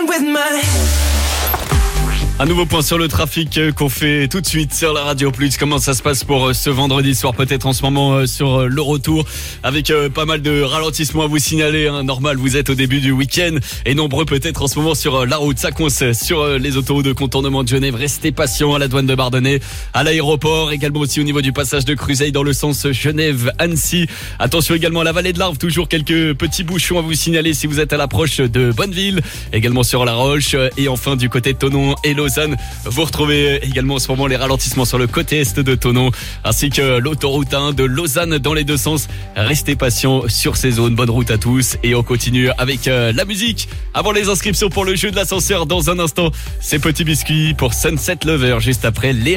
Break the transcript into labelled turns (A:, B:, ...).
A: Un nouveau point sur le trafic qu'on fait tout de suite sur la Radio Plus. Comment ça se passe pour ce vendredi soir, peut-être en ce moment sur le retour, avec pas mal de ralentissements à vous signaler, hein. Normal, vous êtes au début du week-end et nombreux peut-être en ce moment sur la route. Ça coince sur les autoroutes de contournement de Genève. Restez patients à la douane de Bardonnay, à l'aéroport, également aussi au niveau du passage de Cruzeil dans le sens Genève-Annecy. Attention également à la vallée de l'Arve, toujours quelques petits bouchons à vous signaler si vous êtes à l'approche de Bonneville, également sur La Roche et enfin du côté de Thonon et Lausanne. Vous retrouvez également en ce moment les ralentissements sur le côté est de Thonon ainsi que l'autoroute 1 de Lausanne dans les deux sens. Restez patients sur ces zones. Bonne route à tous et on continue avec la musique avant les inscriptions pour le jeu de l'ascenseur dans un instant. C'est Petit Biscuit pour Sunset Lover juste après Léa.